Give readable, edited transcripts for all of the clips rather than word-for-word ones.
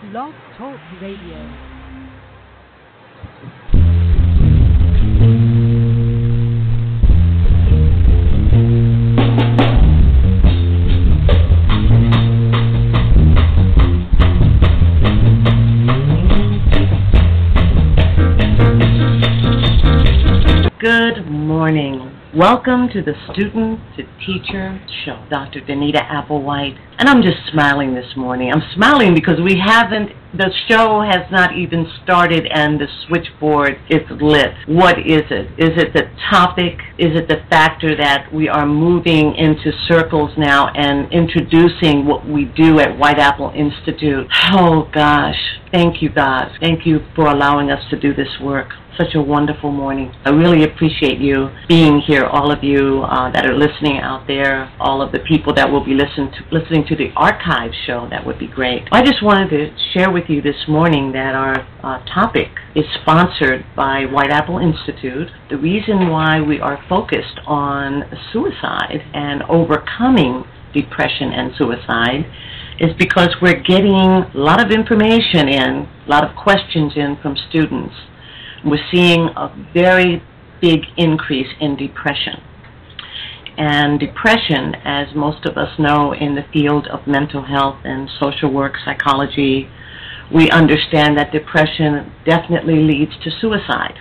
Blog Talk Radio. Good morning. Welcome to the Student to Teacher Show. Dr. Danita Applewhite. And I'm just smiling this morning. I'm smiling because the show has not even started and the switchboard is lit. What is it? Is it the topic? Is it the factor that we are moving into circles now and introducing what we do at White Apple Institute? Oh gosh, thank you God. Thank you for allowing us to do this work. Such a wonderful morning. I really appreciate you being here, all of you that are listening out there, all of the people that will be listening to the archive show. That would be great. I just wanted to share with you this morning that our topic is sponsored by White Apple Institute. The reason why we are focused on suicide and overcoming depression and suicide is because we're getting a lot of information in, a lot of questions in from students. We're seeing a very big increase in depression. And depression, as most of us know in the field of mental health and social work, psychology, we understand that depression definitely leads to suicide.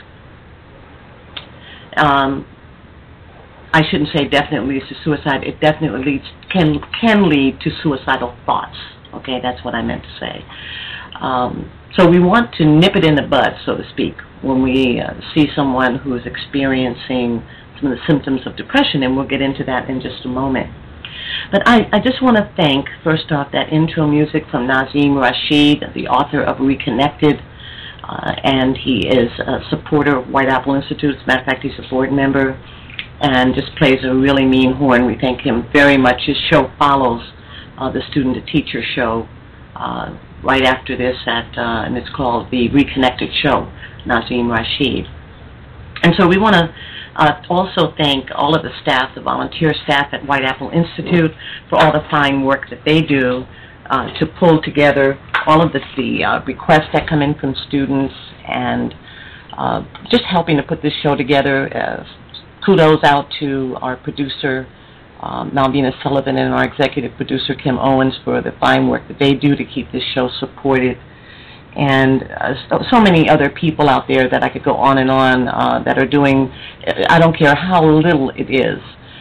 I shouldn't say definitely leads to suicide. It definitely can lead to suicidal thoughts. Okay, that's what I meant to say. So we want to nip it in the bud, so to speak, when we see someone who is experiencing some of the symptoms of depression, and we'll get into that in just a moment. But I just want to thank, first off, that intro music from Nazim Rashid, the author of Reconnected, and he is a supporter of White Apple Institute. As a matter of fact, he's a board member and just plays a really mean horn. We thank him very much. His show follows the Student to Teacher show right after this, and it's called the Reconnected Show, Nazim Rashid. And so we want to also thank all of the staff, the volunteer staff at White Apple Institute, for all the fine work that they do to pull together all of the requests that come in from students and just helping to put this show together. Kudos out to our producer, Malvina Sullivan, and our executive producer, Kim Owens, for the fine work that they do to keep this show supported. And so many other people out there that I could go on and on that are doing, I don't care how little it is.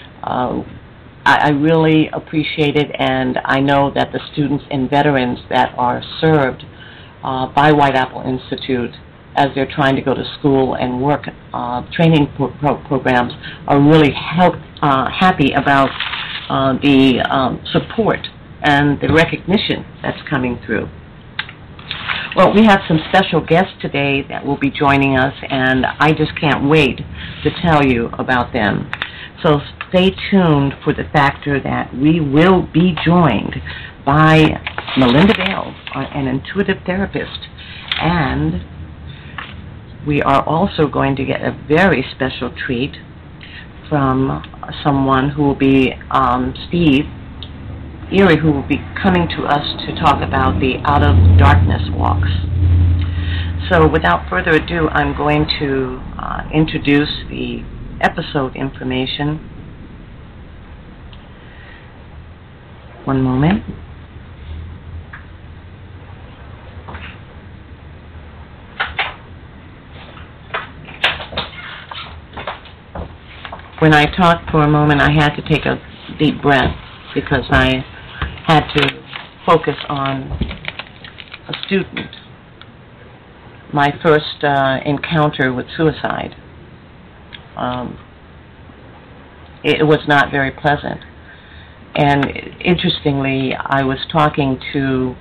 I really appreciate it, and I know that the students and veterans that are served by White Apple Institute as they're trying to go to school and work training programs are really happy about the support and the recognition that's coming through. Well, we have some special guests today that will be joining us, and I just can't wait to tell you about them. So stay tuned for the factor that we will be joined by Melinda Bell, an intuitive therapist, and we are also going to get a very special treat from someone who will be Steve Erie, who will be coming to us to talk about the Out of Darkness walks. So without further ado, I'm going to introduce the episode information. One moment. When I talked for a moment, I had to take a deep breath because I had to focus on a student. My first encounter with suicide. It was not very pleasant. And interestingly, I was talking to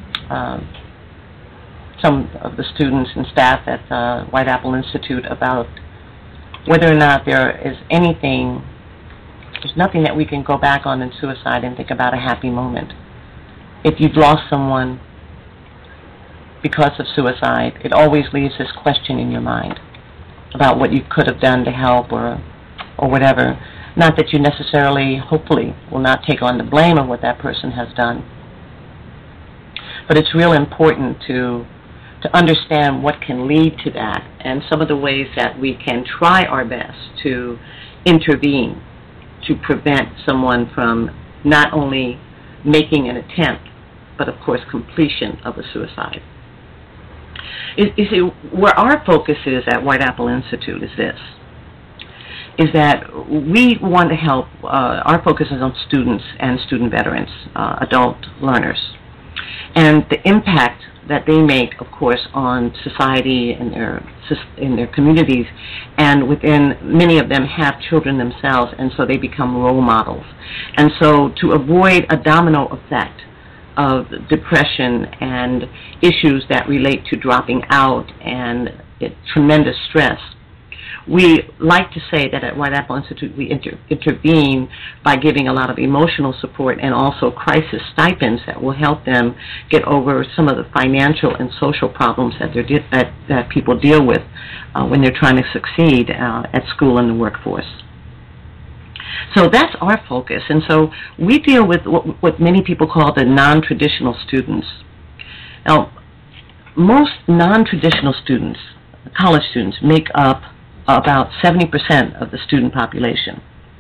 some of the students and staff at White Apple Institute about whether or not there's nothing that we can go back on in suicide and think about a happy moment. If you've lost someone because of suicide, it always leaves this question in your mind about what you could have done to help or whatever. Not that you necessarily, hopefully, will not take on the blame of what that person has done. But it's real important to understand what can lead to that and some of the ways that we can try our best to intervene to prevent someone from not only making an attempt, but of course completion of a suicide. You see, where our focus is at White Apple Institute is this, is that we want to help, our focus is on students and student veterans, adult learners, and the impact that they make, of course, on society and in their communities, and within many of them have children themselves, and so they become role models. And so to avoid a domino effect of depression and issues that relate to dropping out and tremendous stress, we like to say that at White Apple Institute we intervene by giving a lot of emotional support and also crisis stipends that will help them get over some of the financial and social problems that people deal with when they're trying to succeed at school and the workforce. So that's our focus, and so we deal with what many people call the non-traditional students. Now, most non-traditional students, college students, make up about 70% of the student population.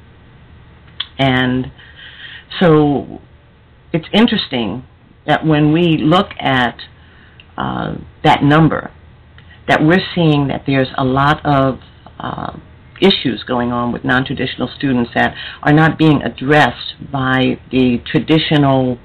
And so it's interesting that when we look at that number, that we're seeing that there's a lot of issues going on with non-traditional students that are not being addressed by the traditional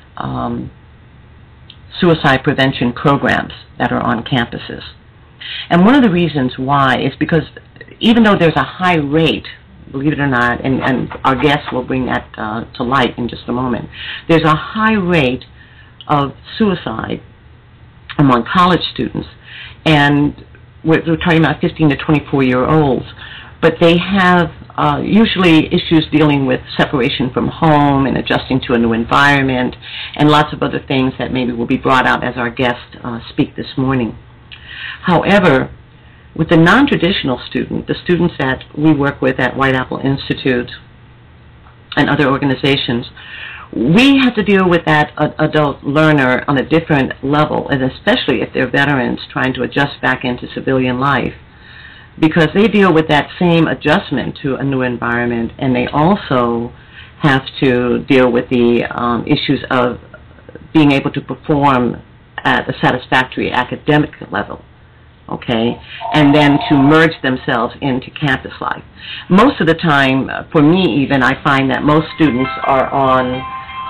suicide prevention programs that are on campuses. And one of the reasons why is because even though there's a high rate, believe it or not, and our guests will bring that to light in just a moment, there's a high rate of suicide among college students, and we're talking about 15 to 24-year-olds, but they have usually issues dealing with separation from home and adjusting to a new environment and lots of other things that maybe will be brought out as our guests speak this morning. However, with the non-traditional student, the students that we work with at White Apple Institute and other organizations, we have to deal with that adult learner on a different level, and especially if they're veterans trying to adjust back into civilian life, because they deal with that same adjustment to a new environment, and they also have to deal with the issues of being able to perform at a satisfactory academic level, okay, and then to merge themselves into campus life. Most of the time, for me even, I find that most students are on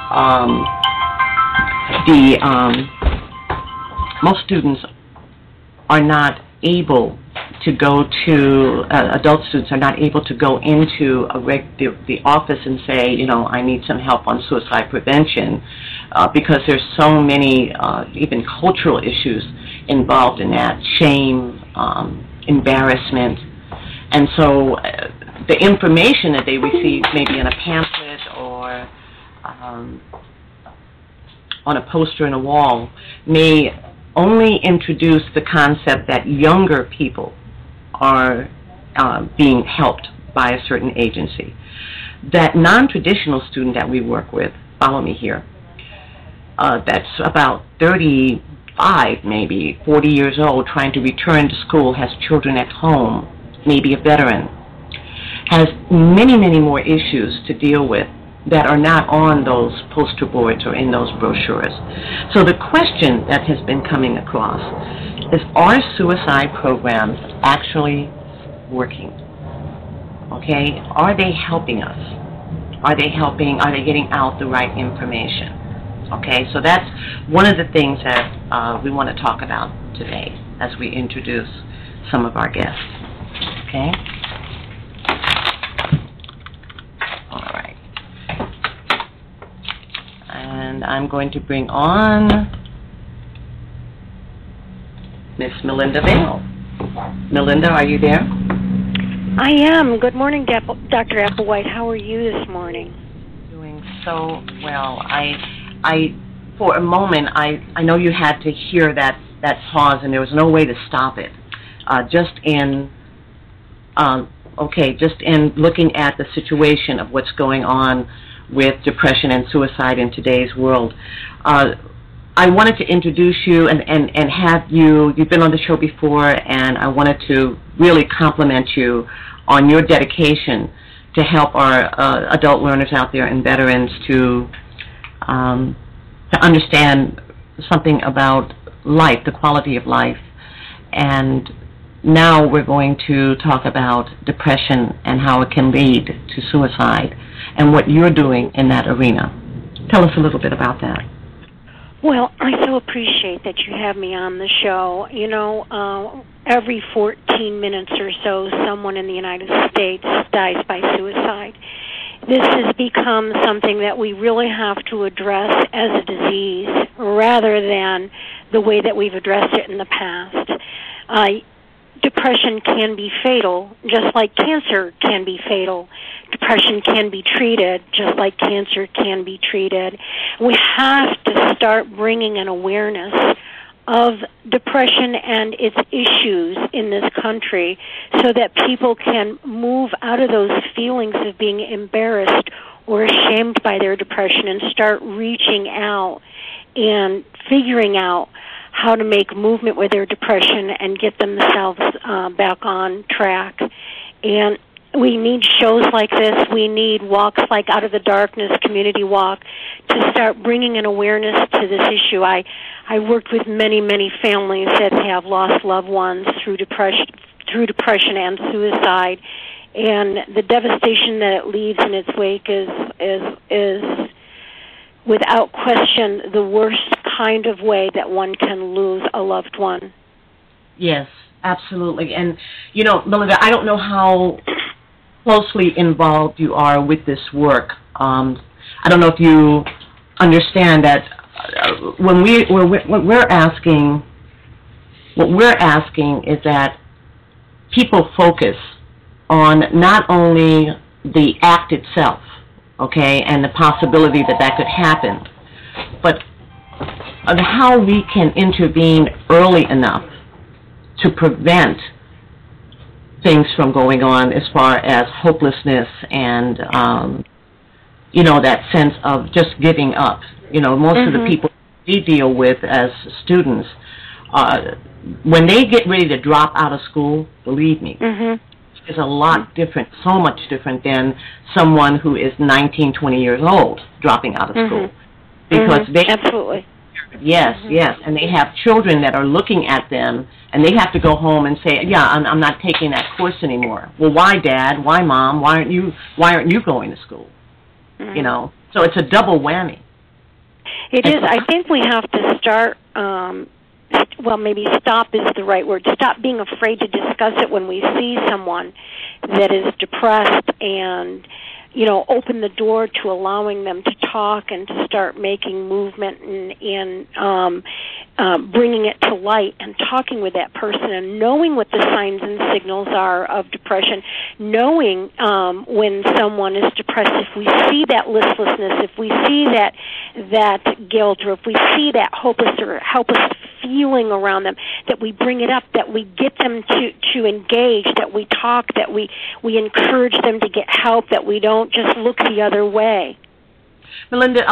most students are not able to go to, adult students are not able to go into the office and say, you know, I need some help on suicide prevention, because there's so many even cultural issues involved in that, shame, embarrassment. And so the information that they receive maybe in a pamphlet or on a poster in a wall may only introduce the concept that younger people are being helped by a certain agency. That non-traditional student that we work with, follow me here, that's about 35, maybe 40 years old, trying to return to school, has children at home, maybe a veteran, has many, many more issues to deal with that are not on those poster boards or in those brochures. So the question that has been coming across is, are suicide programs actually working? Okay, are they helping us? Are they getting out the right information? Okay, so that's one of the things that we want to talk about today as we introduce some of our guests. Okay? All right. And I'm going to bring on Miss Melinda Vale. Melinda, are you there? I am. Good morning, Dr. Applewhite. How are you this morning? Doing so well. I for a moment, I know you had to hear that pause, and there was no way to stop it. Just in looking at the situation of what's going on with depression and suicide in today's world, I wanted to introduce you and have you. You've been on the show before, and I wanted to really compliment you on your dedication to help our adult learners out there and veterans to understand something about life, the quality of life. And now we're going to talk about depression and how it can lead to suicide and what you're doing in that arena. Tell us a little bit about that. Well, I so appreciate that you have me on the show. You know, every 14 minutes or so, someone in the United States dies by suicide. This has become something that we really have to address as a disease rather than the way that we've addressed it in the past. Depression can be fatal, just like cancer can be fatal. Depression can be treated, just like cancer can be treated. We have to start bringing an awareness of depression and its issues in this country so that people can move out of those feelings of being embarrassed or ashamed by their depression and start reaching out and figuring out how to make movement with their depression and get themselves back on track. And we need shows like this. We need walks like Out of the Darkness, Community Walk, to start bringing an awareness to this issue. I worked with many, many families that have lost loved ones through depression and suicide, and the devastation that it leaves in its wake is without question the worst kind of way that one can lose a loved one. Yes, absolutely. And, you know, Melinda, I don't know how closely involved you are with this work. I don't know if you understand that what we're asking is that people focus on not only the act itself, okay, and the possibility that that could happen, but of how we can intervene early enough to prevent things from going on as far as hopelessness and, you know, that sense of just giving up. You know, most of the people we deal with as students, when they get ready to drop out of school, believe me, it's a lot different, so much different than someone who is 19, 20 years old dropping out of school. Because they... Absolutely. Yes, yes, and they have children that are looking at them, and they have to go home and say, "Yeah, I'm not taking that course anymore." Well, why, Dad? Why, Mom? Why aren't you going to school? You know, so it's a double whammy. It is. I think we have to start. Well, maybe stop is the right word. Stop being afraid to discuss it when we see someone that is depressed, and you know, open the door to allowing them to talk and to start making movement and bringing it to light and talking with that person and knowing what the signs and signals are of depression, knowing when someone is depressed, if we see that listlessness, if we see that guilt, or if we see that hopeless or helpless feeling around them, that we bring it up, that we get them to engage, that we talk, that we encourage them to get help, that we don't just look the other way. Melinda,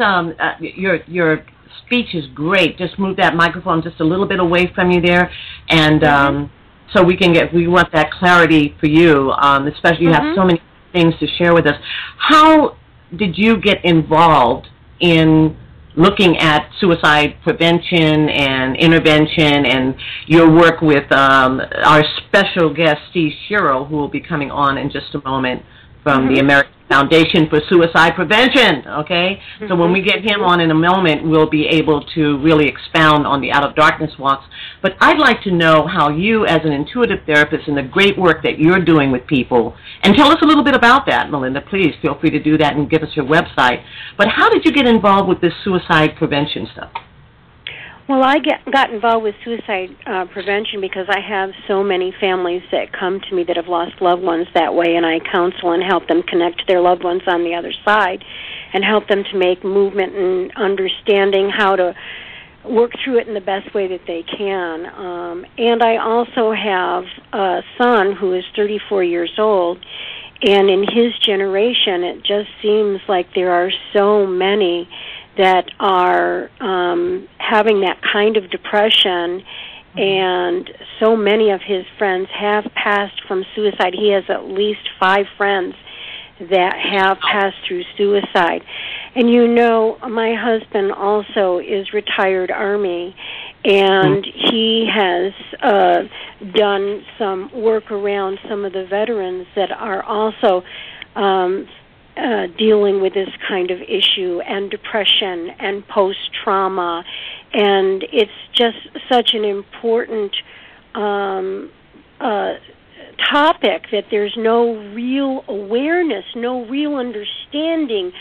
your speech is great. Just move that microphone just a little bit away from you there, and so we want that clarity for you, especially you have so many things to share with us. How did you get involved in looking at suicide prevention and intervention, and your work with our special guest, Steve Shiro, who will be coming on in just a moment from the American Foundation for Suicide Prevention, okay? So when we get him on in a moment, we'll be able to really expound on the Out of Darkness walks. But I'd like to know how you, as an intuitive therapist, and the great work that you're doing with people, and tell us a little bit about that, Melinda. Please feel free to do that and give us your website. But how did you get involved with this suicide prevention stuff? Well, I got involved with suicide prevention because I have so many families that come to me that have lost loved ones that way, and I counsel and help them connect to their loved ones on the other side and help them to make movement and understanding how to work through it in the best way that they can. And I also have a son who is 34 years old, and in his generation it just seems like there are so many that are having that kind of depression, and so many of his friends have passed from suicide. He has at least 5 friends that have passed through suicide. And you know, my husband also is retired Army, and he has done some work around some of the veterans that are also dealing with this kind of issue and depression and post-trauma. And it's just such an important topic that there's no real awareness, no real understanding,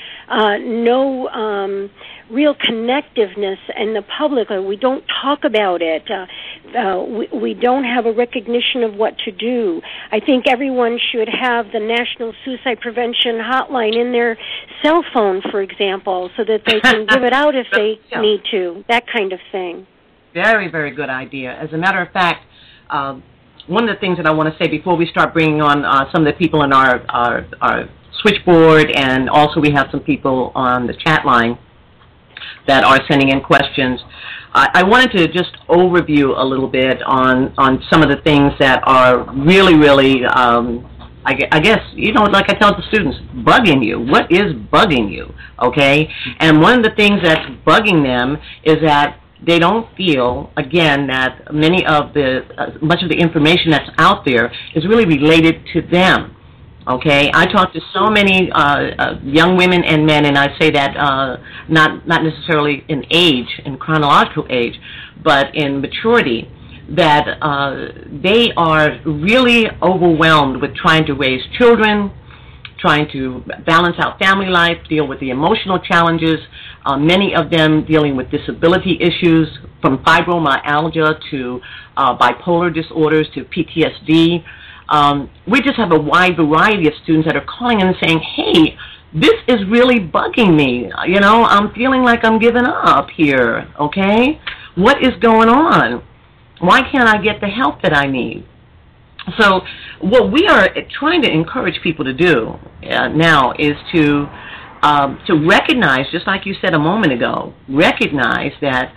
no real connectiveness in the public. We don't talk about it. We don't have a recognition of what to do. I think everyone should have the National Suicide Prevention Hotline in their cell phone, for example, so that they can give it out if they need to, that kind of thing. Very, very good idea. As a matter of fact, one of the things that I want to say before we start bringing on some of the people in our switchboard, and also we have some people on the chat line that are sending in questions, I wanted to just overview a little bit on some of the things that are really, really, I guess, you know, like I tell the students, bugging you. What is bugging you, okay? And one of the things that's bugging them is that they don't feel, again, that many of the, much of the information that's out there is really related to them, okay? I talk to so many young women and men, and I say that not necessarily in age, in chronological age, but in maturity, that they are really overwhelmed with trying to raise children, trying to balance out family life, deal with the emotional challenges, many of them dealing with disability issues, from fibromyalgia to bipolar disorders to PTSD. We just have a wide variety of students that are calling in and saying, hey, this is really bugging me. You know, I'm feeling like I'm giving up here, okay? What is going on? Why can't I get the help that I need? So what we are trying to encourage people to do now is to recognize, just like you said a moment ago, recognize that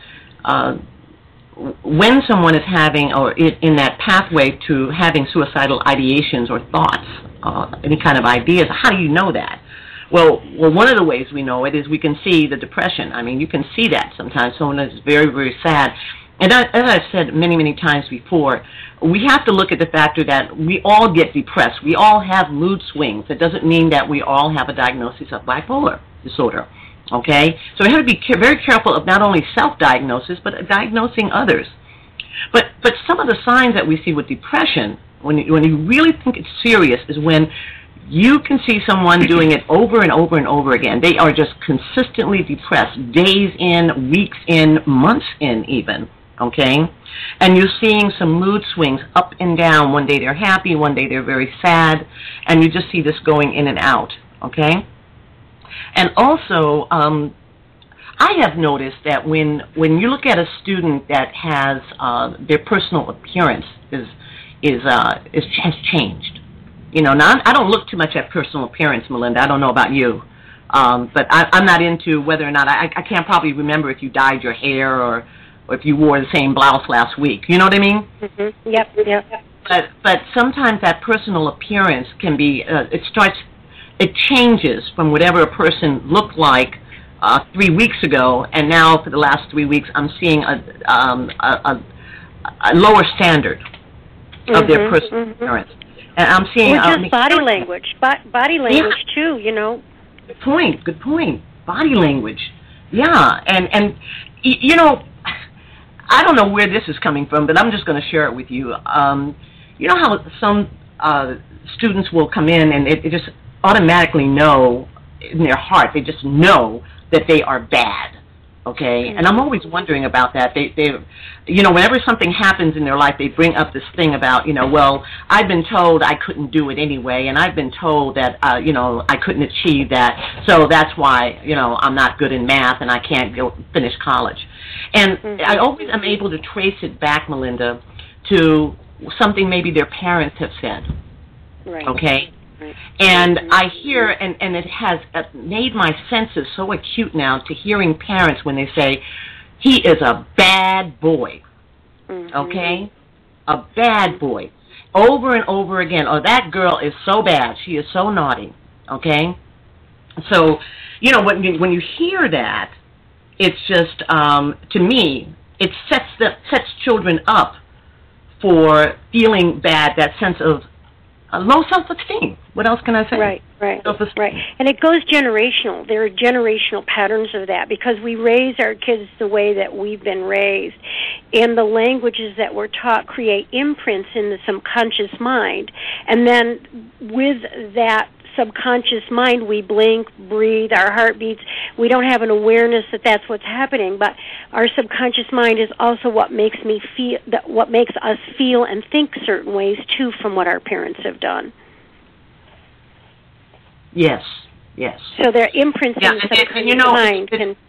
when someone is having, or in that pathway to having suicidal ideations or thoughts, any kind of ideas, how do you know that? Well, one of the ways we know it is we can see the depression. I mean, you can see that sometimes. Someone is very, very sad. And as I've said many, many times before, we have to look at the factor that we all get depressed. We all have mood swings. It doesn't mean that we all have a diagnosis of bipolar disorder, okay? So we have to be very careful of not only self-diagnosis, but diagnosing others. But some of the signs that we see with depression, when you really think it's serious, is when you can see someone doing it over and over and over again. They are just consistently depressed, days in, weeks in, months in even. Okay, and you're seeing some mood swings up and down. One day they're happy, one day they're very sad, and you just see this going in and out, okay? And also, I have noticed that when you look at a student that has their personal appearance has changed. You know, now I don't look too much at personal appearance, Melinda. I don't know about you, but I'm not into whether or not, I can't probably remember if you dyed your hair or if you wore the same blouse last week. You know what I mean? Mm-hmm. Yep. But sometimes that personal appearance can be, it changes from whatever a person looked like 3 weeks ago, and now for the last 3 weeks I'm seeing a lower standard of their personal appearance. And I'm seeing... Or just body language. Body language, too, you know. Good point. Body language. Yeah, and you know, I don't know where this is coming from, but I'm just going to share it with you. You know how some students will come in and they just automatically know in their heart, they just know that they are bad, okay? And I'm always wondering about that. They you know, whenever something happens in their life, they bring up this thing about, you know, well, I've been told I couldn't do it anyway, and I've been told that, you know, I couldn't achieve that, so that's why, you know, I'm not good in math and I can't go finish college. And I always am able to trace it back, Melinda, to something maybe their parents have said, right? Okay? And I hear, and it has made my senses so acute now to hearing parents when they say, he is a bad boy, okay? A bad boy. Over and over again, oh, that girl is so bad, she is so naughty, okay? So, you know, when you hear that, it's just, to me, it sets children up for feeling bad, that sense of low self-esteem. What else can I say? Right. And it goes generational. There are generational patterns of that because we raise our kids the way that we've been raised. And the languages that we're taught create imprints in the subconscious mind. And then with that subconscious mind, we blink, breathe, our heart beats. We don't have an awareness that that's what's happening, but our subconscious mind is also what makes us feel and think certain ways too from what our parents have done. Yes. So there are imprints in the subconscious mind.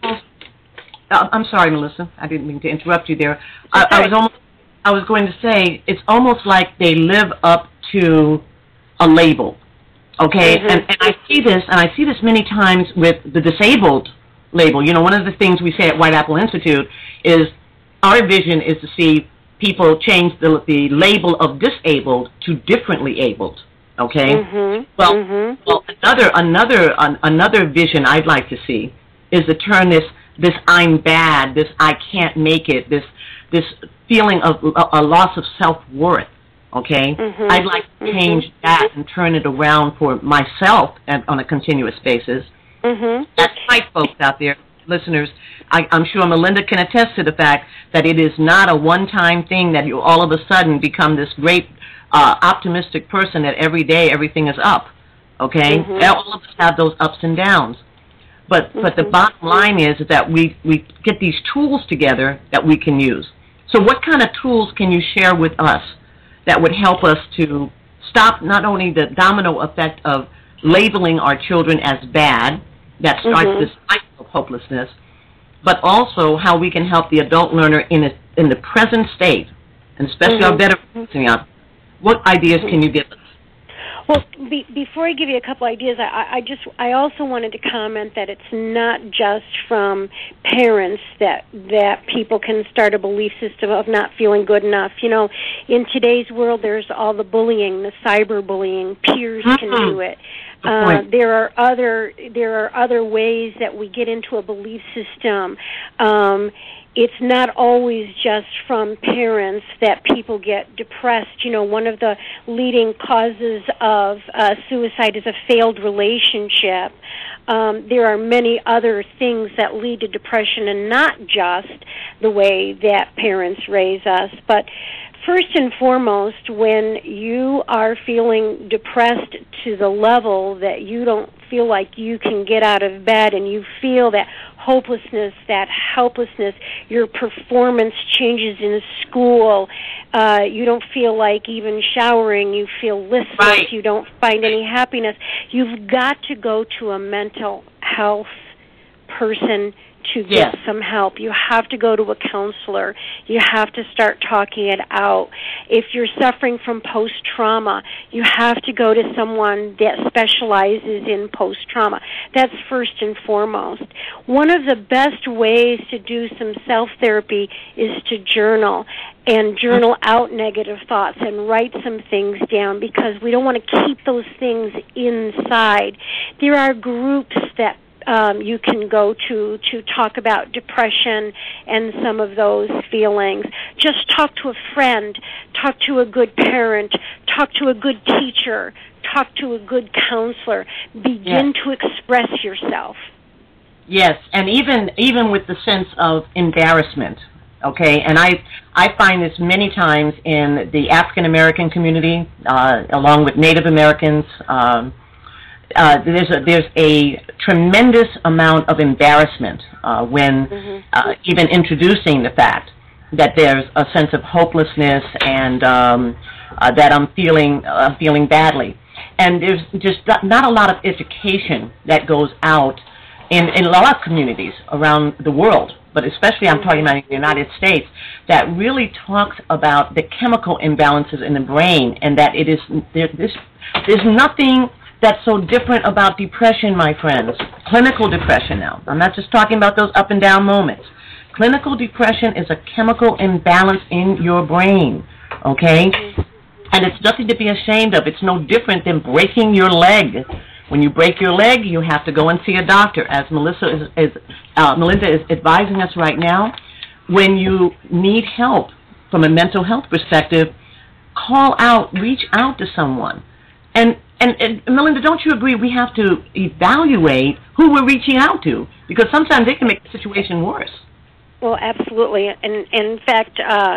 I'm sorry, Melissa. I didn't mean to interrupt you there. I was going to say it's almost like they live up to a label. Okay, and I see this many times with the disabled label. You know, one of the things we say at White Apple Institute is our vision is to see people change the label of disabled to differently abled. Okay, well, another vision I'd like to see is to turn this I'm bad, this I can't make it, this feeling of a loss of self-worth. Okay, I'd like to change that and turn it around for myself on a continuous basis. That's right, folks out there, listeners. I'm sure Melinda can attest to the fact that it is not a one-time thing that you all of a sudden become this great optimistic person that every day everything is up. Okay, all of us have those ups and downs. But the bottom line is that we get these tools together that we can use. So what kind of tools can you share with us that would help us to stop not only the domino effect of labeling our children as bad, that starts this cycle of hopelessness, but also how we can help the adult learner in the present state, and especially our better out. What ideas can you give us? Well, before I give you a couple ideas, I also wanted to comment that it's not just from parents that people can start a belief system of not feeling good enough. You know, in today's world, there's all the bullying, the cyberbullying. Peers can do it. There are other ways that we get into a belief system. It's not always just from parents that people get depressed. You know, one of the leading causes of suicide is a failed relationship. There are many other things that lead to depression, and not just the way that parents raise us. But first and foremost, when you are feeling depressed to the level that you don't feel like you can get out of bed, and you feel that hopelessness, that helplessness, your performance changes in school, you don't feel like even showering, you feel listless, you don't find any happiness, you've got to go to a mental health person to get some help. You have to go to a counselor. You have to start talking it out. If you're suffering from post-trauma, you have to go to someone that specializes in post-trauma. That's first and foremost. One of the best ways to do some self-therapy is to journal, and journal out negative thoughts and write some things down, because we don't want to keep those things inside. There are groups that you can go to talk about depression and some of those feelings. Just talk to a friend, talk to a good parent, talk to a good teacher, talk to a good counselor. Begin to express yourself. Yes, and even with the sense of embarrassment, okay? And I find this many times in the African American community, along with Native Americans. There's a tremendous amount of embarrassment when even introducing the fact that there's a sense of hopelessness and that I'm feeling badly. And there's just not a lot of education that goes out in a lot of communities around the world, but especially I'm talking about in the United States, that really talks about the chemical imbalances in the brain, and that it is there's nothing that's so different about depression, my friends? Clinical depression now. I'm not just talking about those up and down moments. Clinical depression is a chemical imbalance in your brain, okay? And it's nothing to be ashamed of. It's no different than breaking your leg. When you break your leg, you have to go and see a doctor. As Melinda is advising us right now, when you need help from a mental health perspective, call out, reach out to someone. And Melinda, don't you agree we have to evaluate who we're reaching out to? Because sometimes they can make the situation worse. Well, absolutely. And in fact,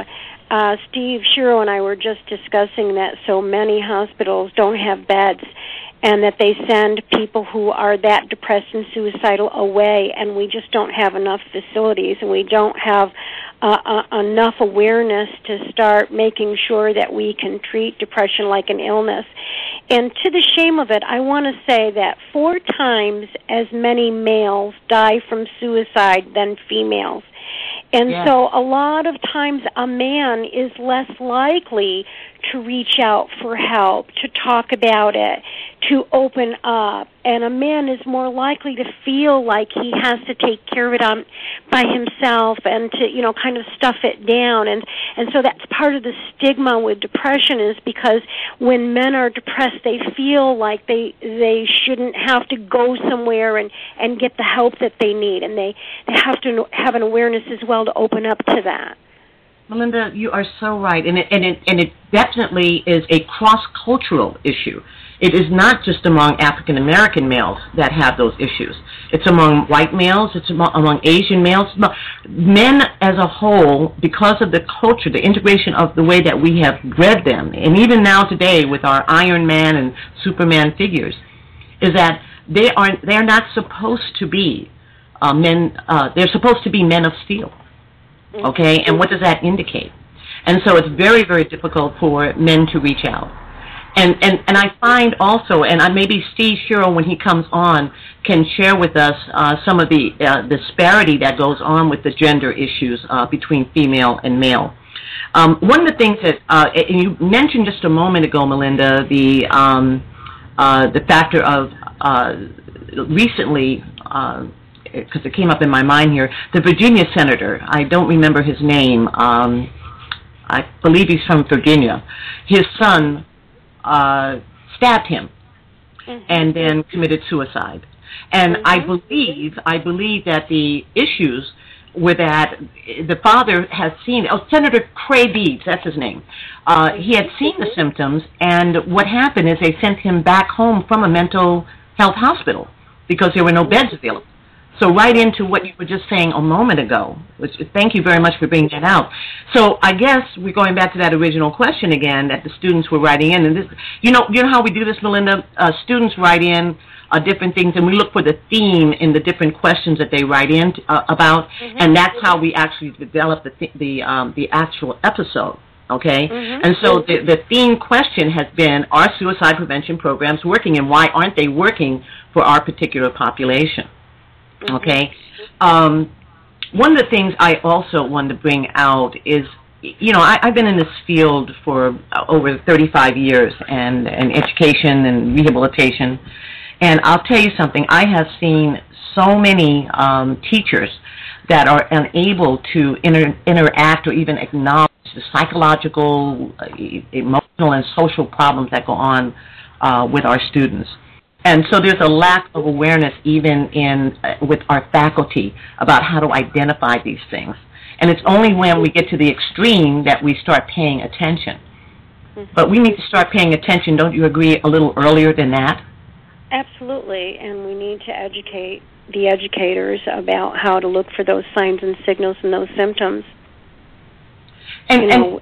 Steve Shiro and I were just discussing that so many hospitals don't have beds, and that they send people who are that depressed and suicidal away, and we just don't have enough facilities, and we don't have enough awareness to start making sure that we can treat depression like an illness. And to the shame of it, I want to say that 4 times as many males die from suicide than females. And so a lot of times a man is less likely to reach out for help, to talk about it, to open up. And a man is more likely to feel like he has to take care of it by himself and to, kind of stuff it down. And so that's part of the stigma with depression, is because when men are depressed, they feel like they shouldn't have to go somewhere and get the help that they need. And they have to have an awareness as well to open up to that. Melinda, you are so right, and it definitely is a cross-cultural issue. It is not just among African American males that have those issues. It's among white males. It's among Asian males. Men as a whole, because of the culture, the integration of the way that we have bred them, and even now today with our Iron Man and Superman figures, is that they are not supposed to be men. They're supposed to be men of steel. Okay, and what does that indicate? And so it's very, very difficult for men to reach out. And I find also, and maybe Steve Shiro, when he comes on, can share with us some of the disparity that goes on with the gender issues between female and male. One of the things that and you mentioned just a moment ago, Melinda, the factor of recently. Because it came up in my mind here, the Virginia senator, I don't remember his name, I believe he's from Virginia. His son stabbed him and then committed suicide. And I believe that the issues were that the father has seen, Senator Cray Beebs, that's his name. He had seen the symptoms, and what happened is they sent him back home from a mental health hospital because there were no beds available. So right into what you were just saying a moment ago, which thank you very much for bringing that out. So I guess we're going back to that original question again that the students were writing in. And this, you know how we do this, Melinda? Students write in different things, and we look for the theme in the different questions that they write in about, and that's how we actually develop the actual episode. Okay, and so the theme question has been: are suicide prevention programs working, and why aren't they working for our particular population? Okay. One of the things I also wanted to bring out is, I've been in this field for over 35 years, and education and rehabilitation, and I'll tell you something. I have seen so many teachers that are unable to interact or even acknowledge the psychological, emotional, and social problems that go on with our students. And so there's a lack of awareness even with our faculty about how to identify these things. And it's only when we get to the extreme that we start paying attention. But we need to start paying attention, don't you agree, a little earlier than that? Absolutely, and we need to educate the educators about how to look for those signs and signals and those symptoms. And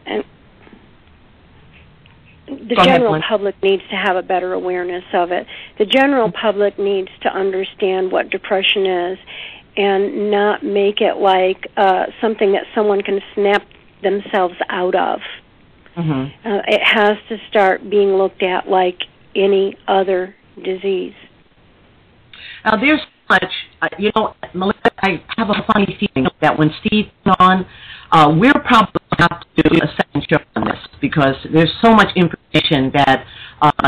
the general public needs to have a better awareness of it. The general public needs to understand what depression is and not make it like something that someone can snap themselves out of. It has to start being looked at like any other disease. Now, there's much, Melinda, I have a funny feeling that when Steve is on, we're probably going to have to do a second show on this because there's so much information that needs to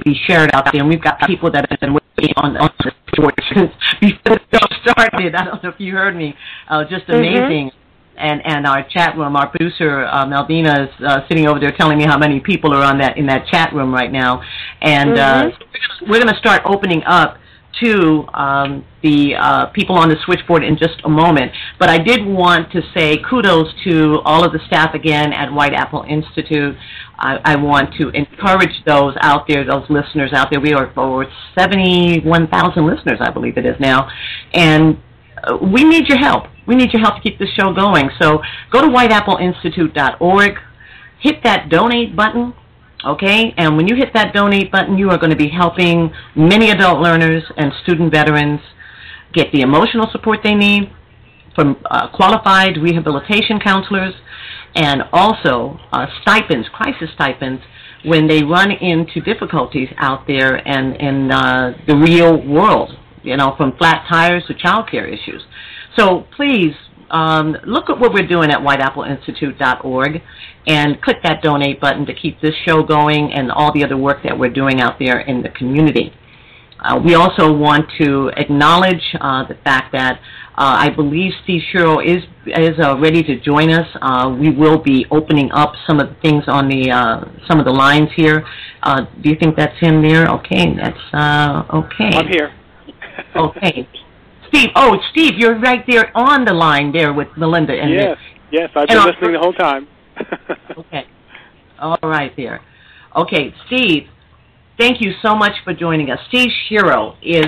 be shared out there. And we've got people that have been waiting on the board since before the show started. I don't know if you heard me. Just amazing. And our chat room, our producer, Malvina, is sitting over there telling me how many people are in that chat room right now. And we're going to start opening up to the people on the switchboard in just a moment. But I did want to say kudos to all of the staff again at White Apple Institute. I want to encourage those out there, those listeners out there. We are over 71,000 listeners, I believe it is now. And we need your help. We need your help to keep this show going. So go to whiteappleinstitute.org, hit that donate button, okay? And when you hit that donate button, you are going to be helping many adult learners and student veterans get the emotional support they need from qualified rehabilitation counselors, and also stipends, crisis stipends, when they run into difficulties out there and in the real world, from flat tires to child care issues. So please look at what we're doing at whiteappleinstitute.org and click that donate button to keep this show going and all the other work that we're doing out there in the community. We also want to acknowledge the fact that I believe Steve Shiro is ready to join us. We will be opening up some of the things on the some of the lines here. Do you think that's him there? Okay, that's okay. I'm here. Okay. Steve, you're right there on the line there with Melinda. And yes, I've been listening the whole time. Okay. All right there. Okay, Steve, thank you so much for joining us. Steve Shiro is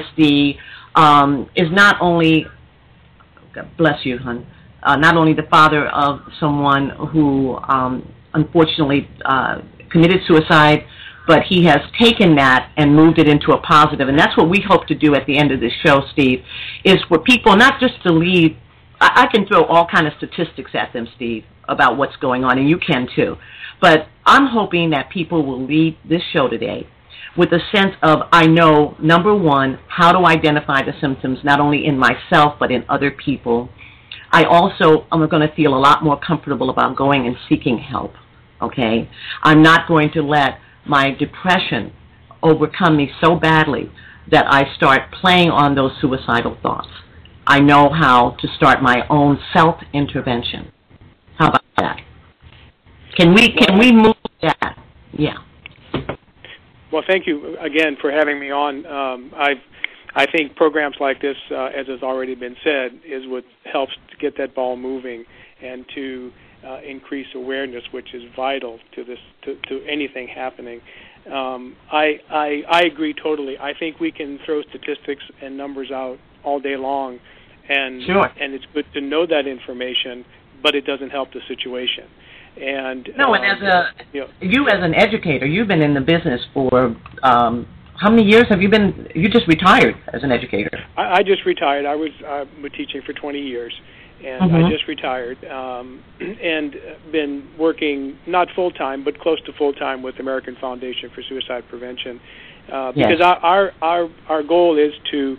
not only, God bless you, hon, not only the father of someone who unfortunately committed suicide, but he has taken that and moved it into a positive. And that's what we hope to do at the end of this show, Steve, is for people not just to leave. I can throw all kind of statistics at them, Steve, about what's going on, and you can too. But I'm hoping that people will leave this show today with a sense of, I know, number one, how to identify the symptoms, not only in myself, but in other people. I'm going to feel a lot more comfortable about going and seeking help, okay? I'm not going to let my depression overcome me so badly that I start playing on those suicidal thoughts. I know how to start my own self-intervention. How about that? Can we move that? Yeah. Well, thank you again for having me on. I think programs like this, as has already been said, is what helps to get that ball moving and to increase awareness, which is vital to this to anything happening. I agree totally. I think we can throw statistics and numbers out all day long, and sure. And it's good to know that information, but it doesn't help the situation. And you as an educator, you've been in the business for how many years have you been? You just retired as an educator. I just retired. I was teaching for 20 years. And I just retired and been working not full-time but close to full-time with American Foundation for Suicide Prevention because our goal is to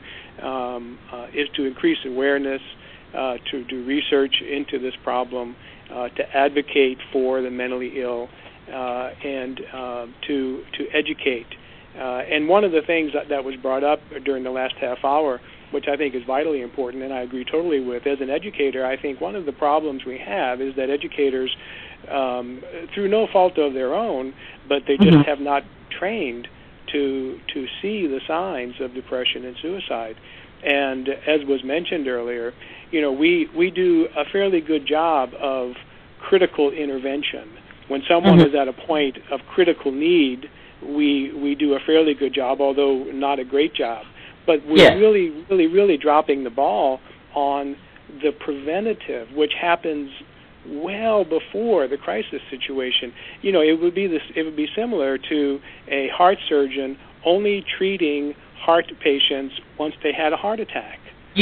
increase awareness, to do research into this problem, to advocate for the mentally ill, and to educate. And one of the things that was brought up during the last half hour, which I think is vitally important, and I agree totally with. As an educator, I think one of the problems we have is that educators, through no fault of their own, but they just have not trained to see the signs of depression and suicide. And as was mentioned earlier, we do a fairly good job of critical intervention. When someone is at a point of critical need, we do a fairly good job, although not a great job. But we're really dropping the ball on the preventative, which happens well before the crisis situation. It would be similar to a heart surgeon only treating heart patients once they had a heart attack.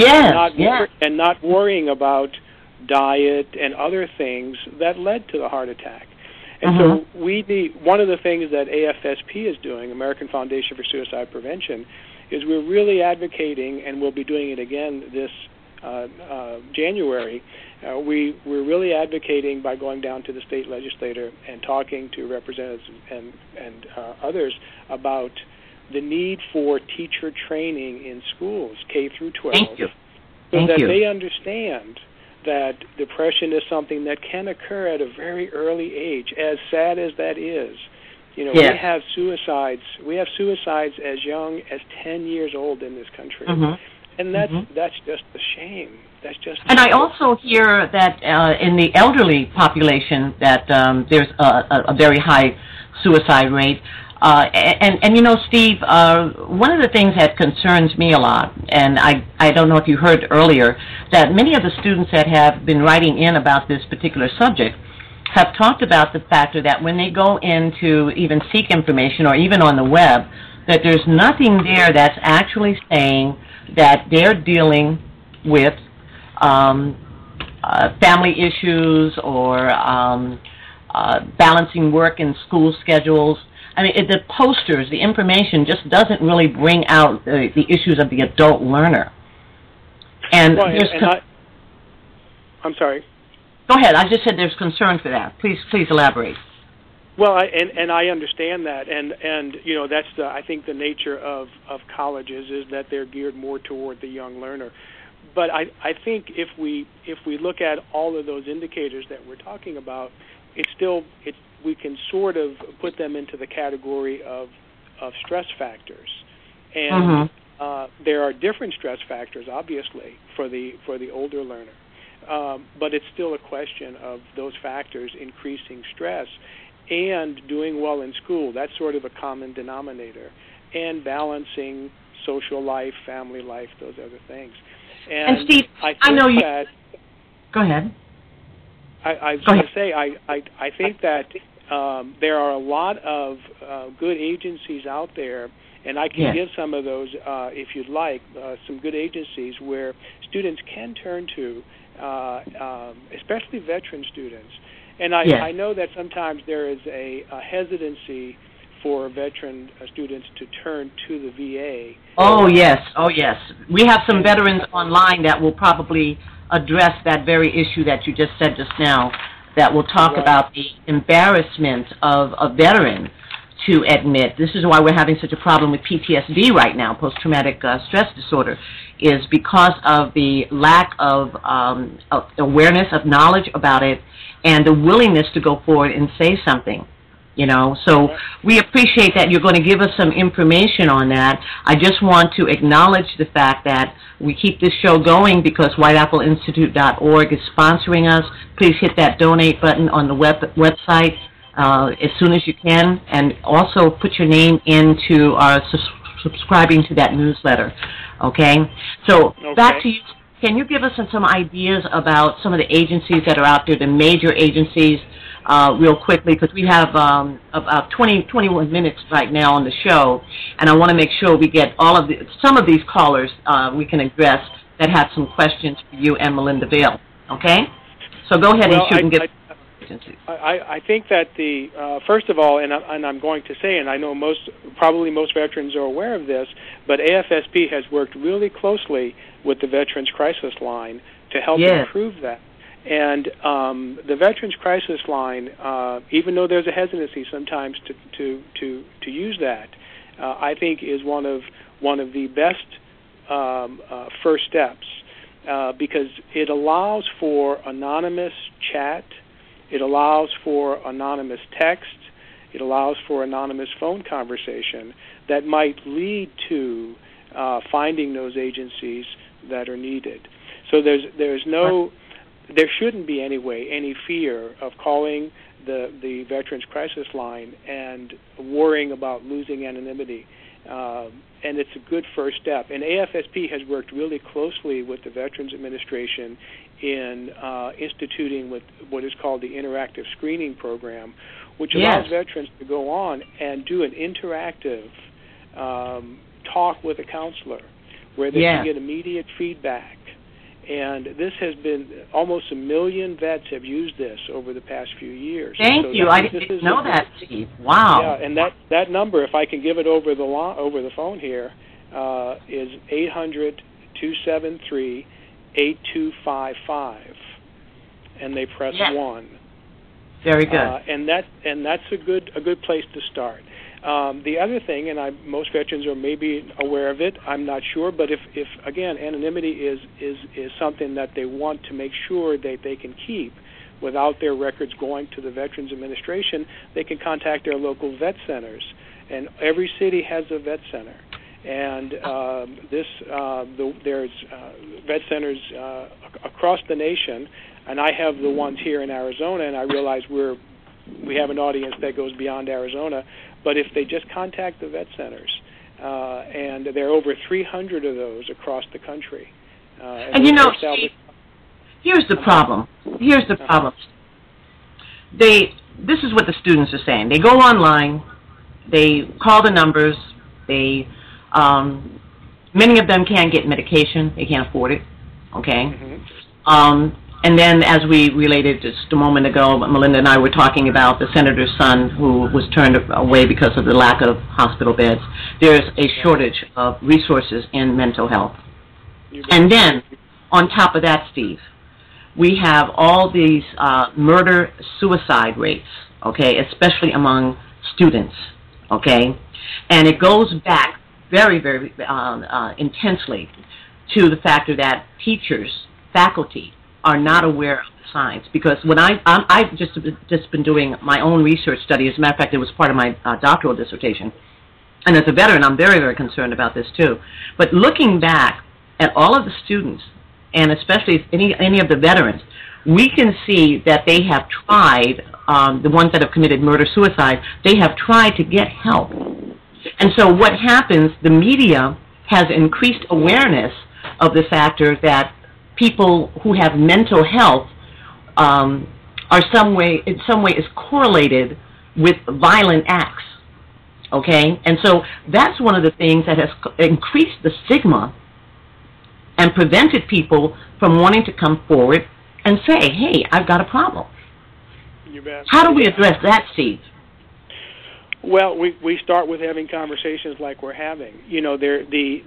And not worrying about diet and other things that led to the heart attack. And so one of the things that AFSP is doing, American Foundation for Suicide Prevention, is we're really advocating, and we'll be doing it again this January. We're really advocating by going down to the state legislature and talking to representatives and others about the need for teacher training in schools, K through 12, Thank you. so that they understand that depression is something that can occur at a very early age, as sad as that is. You know, yes. we have suicides as young as 10 years old in this country. And that's just a shame. That's just. And I also hear that in the elderly population that there's a very high suicide rate. And you know, Steve, one of the things that concerns me a lot, and I don't know if you heard earlier, that many of the students that have been writing in about this particular subject have talked about the factor that when they go in to even seek information or even on the web, that there's nothing there that's actually saying that they're dealing with family issues or balancing work and school schedules. I mean, the posters, the information just doesn't really bring out the issues of the adult learner. And, I'm sorry. Go ahead. I just said there's concern for that. Please elaborate. Well, I understand that, and you know, that's I think the nature of colleges is that they're geared more toward the young learner. But I think if we look at all of those indicators that we're talking about, we can sort of put them into the category of stress factors, and there are different stress factors, obviously, for the older learner, but it's still a question of those factors increasing stress and doing well in school. That's sort of a common denominator, and balancing social life, family life, those other things. And Steve, I know you. Go ahead. I was going to say, I think that there are a lot of good agencies out there, and I can give some of those, if you'd like, some good agencies where students can turn to, especially veteran students. And I know that sometimes there is a hesitancy for veteran students to turn to the VA. Oh, yes. We have some veterans online that will probably address that very issue that you just said just now, that will talk about the embarrassment of a veteran to admit. This is why we're having such a problem with PTSD right now, post-traumatic stress disorder, is because of the lack of awareness, of knowledge about it, and the willingness to go forward and say something. You know, so we appreciate that you're going to give us some information on that. I just want to acknowledge the fact that we keep this show going because WhiteAppleInstitute.org is sponsoring us. Please hit that donate button on the website as soon as you can, and also put your name into our subscribing to that newsletter. Okay? So back to you. Can you give us some ideas about some of the agencies that are out there, the major agencies, real quickly, because we have about 21 minutes right now on the show, and I want to make sure we get some of these callers we can address that have some questions for you and Melinda Vail. Okay? So go ahead and shoot and get agencies. I think that first of all, and I'm going to say, and I know probably most veterans are aware of this, but AFSP has worked really closely with the Veterans Crisis Line to help improve that. And the Veterans Crisis Line, even though there's a hesitancy sometimes to use that, I think is one of the best first steps because it allows for anonymous chat, it allows for anonymous text, it allows for anonymous phone conversation that might lead to finding those agencies that are needed. So there shouldn't be any fear of calling the Veterans Crisis Line and worrying about losing anonymity. And it's a good first step. And AFSP has worked really closely with the Veterans Administration in instituting what is called the Interactive Screening Program, which allows veterans to go on and do an interactive talk with a counselor where they can get immediate feedback. And this has been, almost 1 million vets have used this over the past few years. Thank you. I didn't know that, Steve. Wow. Yeah, and that number, if I can give it over the phone here, is 800-273-8255, and they press 1. Very good. And that's a good place to start. The other thing, and most veterans are maybe aware of it, I'm not sure, but if again, anonymity is something that they want to make sure that they can keep without their records going to the Veterans Administration, they can contact their local vet centers. And every city has a vet center. And there's vet centers across the nation, and I have the ones here in Arizona, and I realize we have an audience that goes beyond Arizona. But if they just contact the vet centers, and there are over 300 of those across the country. And you know, here's the problem. Here's the problem. This is what the students are saying. They go online, they call the numbers, many of them can't get medication, they can't afford it, okay? And then, as we related just a moment ago, Melinda and I were talking about the senator's son who was turned away because of the lack of hospital beds. There's a shortage of resources in mental health. And then, on top of that, Steve, we have all these murder-suicide rates, okay, especially among students, okay? And it goes back very, very intensely to the factor that teachers, faculty, are not aware of the science. Because when I've just been doing my own research study. As a matter of fact, it was part of my doctoral dissertation. And as a veteran, I'm very, very concerned about this too. But looking back at all of the students, and especially any of the veterans, we can see that they have tried, the ones that have committed murder-suicide, they have tried to get help. And so what happens, the media has increased awareness of the factor that people who have mental health are in some way is correlated with violent acts, okay? And so that's one of the things that has increased the stigma and prevented people from wanting to come forward and say, hey, I've got a problem. You bet. How do we address that, Steve? Well, we start with having conversations like we're having. You know, the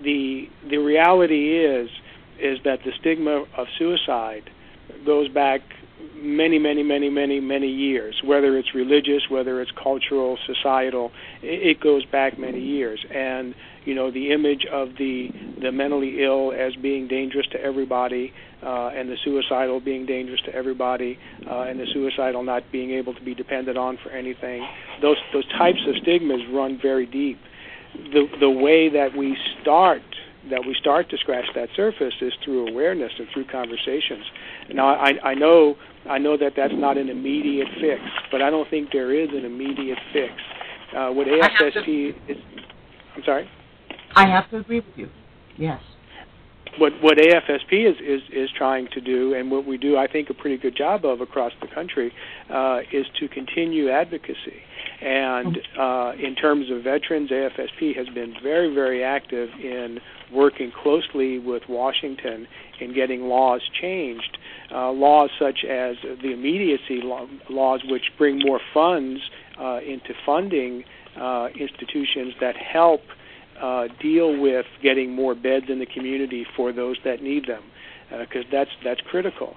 reality is that the stigma of suicide goes back many years, whether it's religious, whether it's cultural, societal, it goes back many years. And, you know, the image of the mentally ill as being dangerous to everybody, and the suicidal being dangerous to everybody, and the suicidal not being able to be depended on for anything, those types of stigmas run very deep. The way that we start to scratch that surface is through awareness and through conversations. Now, I know that that's not an immediate fix, but I don't think there is an immediate fix. What AFSP is... I'm sorry? I have to agree with you, yes. What AFSP is trying to do, and what we do, I think, a pretty good job of across the country, is to continue advocacy. And in terms of veterans, AFSP has been very, very active in working closely with Washington in getting laws changed, laws such as the immediacy laws, which bring more funds into funding institutions that help deal with getting more beds in the community for those that need them, because that's critical.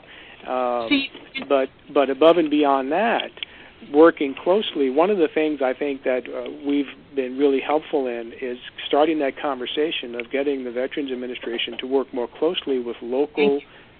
But above and beyond that, working closely, one of the things I think that we've been really helpful in is starting that conversation of getting the Veterans Administration to work more closely with local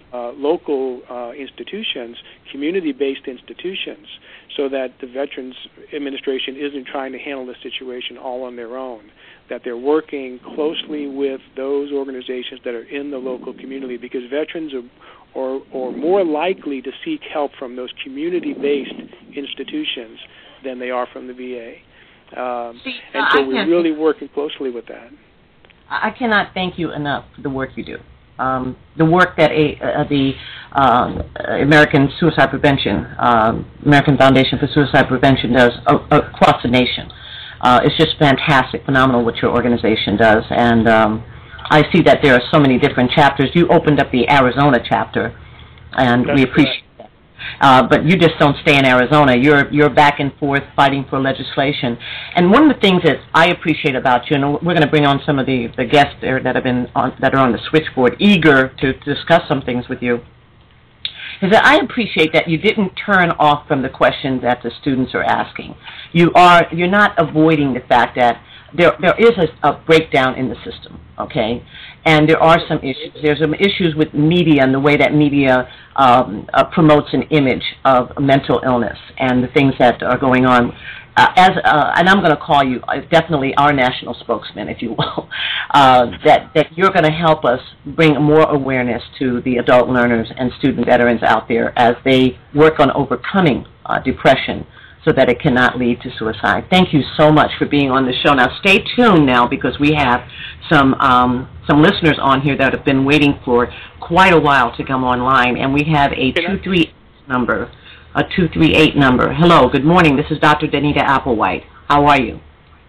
institutions, community-based institutions, so that the Veterans Administration isn't trying to handle the situation all on their own, that they're working closely with those organizations that are in the local community, because veterans are more likely to seek help from those community-based institutions than they are from the VA. And so we're really working closely with that. I cannot thank you enough for the work you do. The work that the American Suicide Prevention, American Foundation for Suicide Prevention does across the nation. It's just fantastic, phenomenal what your organization does. And I see that there are so many different chapters. You opened up the Arizona chapter, and we appreciate that. But you just don't stay in Arizona. You're back and forth fighting for legislation. And one of the things that I appreciate about you, and we're going to bring on some of the guests there that are on the switchboard, eager to discuss some things with you, Because I appreciate that you didn't turn off from the questions that the students are asking. You're not avoiding the fact that there is a breakdown in the system, okay? And there are some issues. There's some issues with media and the way that media promotes an image of mental illness and the things that are going on. And I'm going to call you definitely our national spokesman, if you will, that you're going to help us bring more awareness to the adult learners and student veterans out there as they work on overcoming depression so that it cannot lead to suicide. Thank you so much for being on the show. Now, stay tuned now because we have some listeners on here that have been waiting for quite a while to come online, and we have a 238 number. A 238 number. Hello, good morning. This is Dr. Danita Applewhite. How are you?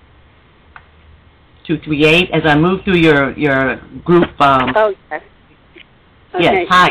238. As I move through your group. Oh, yes. Okay. Yes, hi.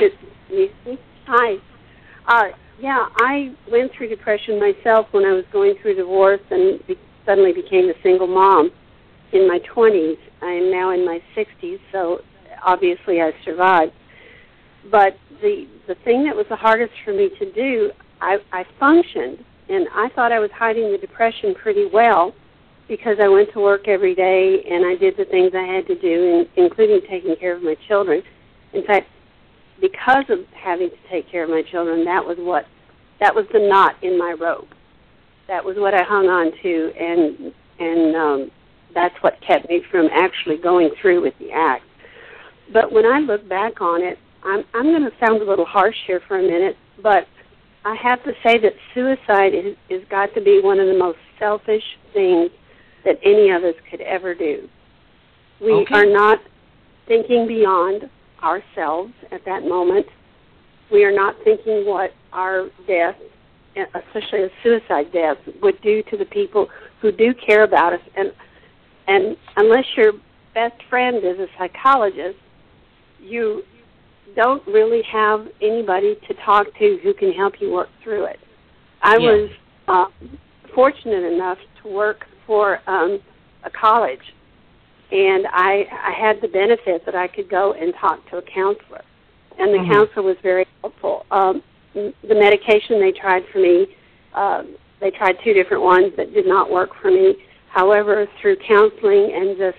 Hi. Yeah, I went through depression myself when I was going through divorce and suddenly became a single mom in my 20s. I am now in my 60s, so obviously I survived. But the thing that was the hardest for me to do, I functioned, and I thought I was hiding the depression pretty well because I went to work every day and I did the things I had to do, including taking care of my children. In fact, because of having to take care of my children, that was the knot in my rope. That was what I hung on to, and that's what kept me from actually going through with the act. But when I look back on it, I'm going to sound a little harsh here for a minute, but I have to say that suicide is got to be one of the most selfish things that any of us could ever do. We are not thinking beyond ourselves at that moment. We are not thinking what our death, especially a suicide death, would do to the people who do care about us. And unless your best friend is a psychologist, you don't really have anybody to talk to who can help you work through it. I was fortunate enough to work for a college, and I had the benefit that I could go and talk to a counselor, and the counselor was very helpful. The medication they tried for me, they tried 2 different ones that did not work for me. However, through counseling and just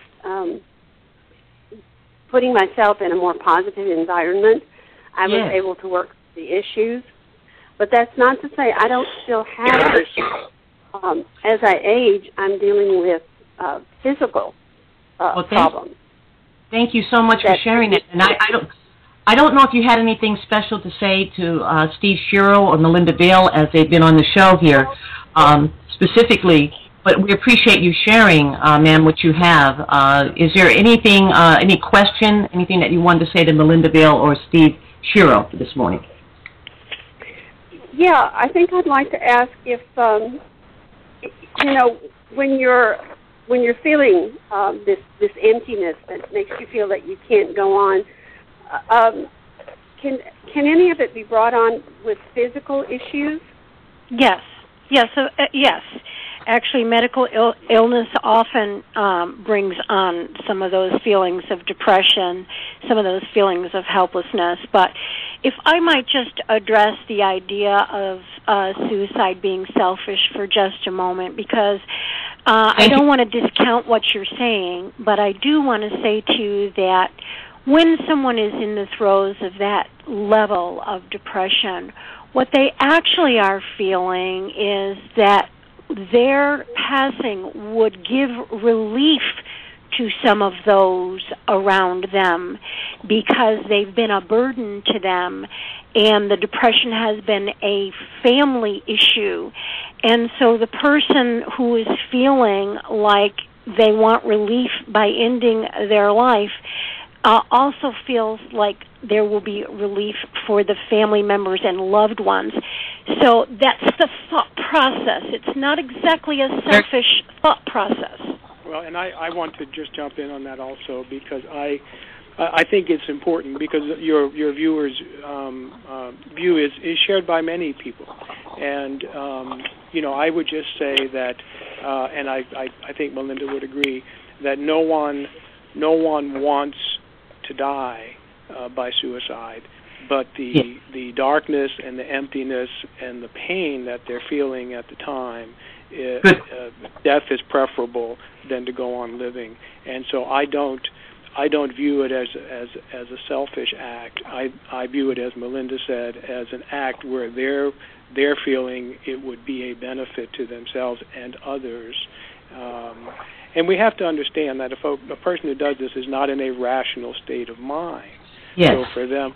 putting myself in a more positive environment, I was able to work the issues. But that's not to say I don't still have issues. As I age, I'm dealing with physical problems. Thank you so much for sharing it. And I don't know if you had anything special to say to Steve Shiro or Melinda Vale as they've been on the show here specifically. But we appreciate you sharing, ma'am, what you have. Is there anything, any question, anything that you wanted to say to Melinda Vale or Steve Shiro this morning? Yeah, I think I'd like to ask if, when you're feeling this emptiness that makes you feel that you can't go on, can any of it be brought on with physical issues? Yes. Yes. Actually, medical illness often brings on some of those feelings of depression, some of those feelings of helplessness. But if I might just address the idea of suicide being selfish for just a moment, because I don't want to discount what you're saying, but I do want to say to you that when someone is in the throes of that level of depression, what they actually are feeling is that their passing would give relief to some of those around them because they've been a burden to them, and the depression has been a family issue. And so the person who is feeling like they want relief by ending their life also feels like there will be relief for the family members and loved ones. So that's the thought process. It's not exactly a selfish thought process. Well, and I want to just jump in on that also because I think it's important because your viewers' view is shared by many people. And, I would just say that, and I think Melinda would agree, that no one wants to die by suicide, but the darkness and the emptiness and the pain that they're feeling at the time, death is preferable than to go on living. And so I don't view it as a selfish act. I view it, as Melinda said, as an act where they're feeling it would be a benefit to themselves and others. And we have to understand that if a person who does this is not in a rational state of mind, so for them,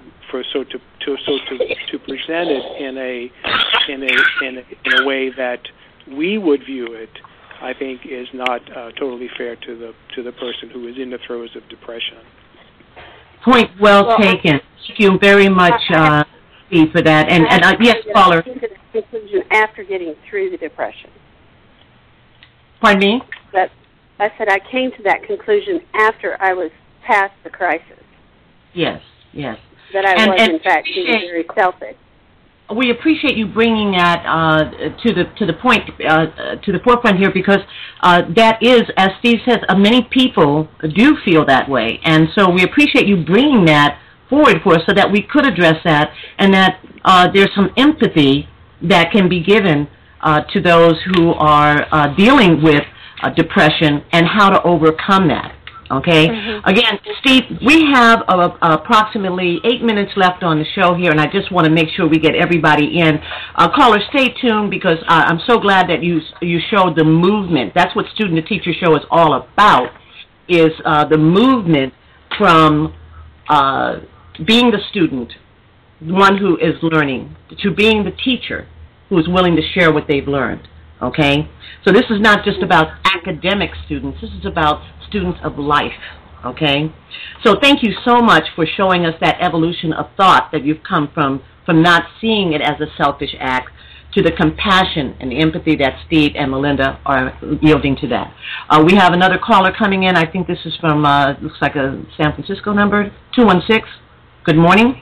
to present it in a way that we would view it, I think is not totally fair to the person who is in the throes of depression. Point well taken. Thank you very much, Steve, for that. And yes, caller. Conclusion after getting through the depression. Pardon me? I said I came to that conclusion after I was past the crisis. Yes. That I was, in fact, being very selfish. We appreciate you bringing that to the point, to the forefront here, because that is, as Steve says, many people do feel that way, and so we appreciate you bringing that forward for us so that we could address that, and that there's some empathy that can be given to those who are dealing with depression and how to overcome that. Okay? Mm-hmm. Again, Steve, we have approximately 8 minutes left on the show here, and I just want to make sure we get everybody in. Caller, stay tuned, because I'm so glad that you showed the movement. That's what Student to Teacher Show is all about, is the movement from being the student, one who is learning, to being the teacher who is willing to share what they've learned. Okay? So this is not just about academic students. This is about students of life. Okay? So thank you so much for showing us that evolution of thought that you've come from not seeing it as a selfish act to the compassion and the empathy that Steve and Melinda are yielding to that. We have another caller coming in. I think this is from, looks like a San Francisco number, 216. Good morning.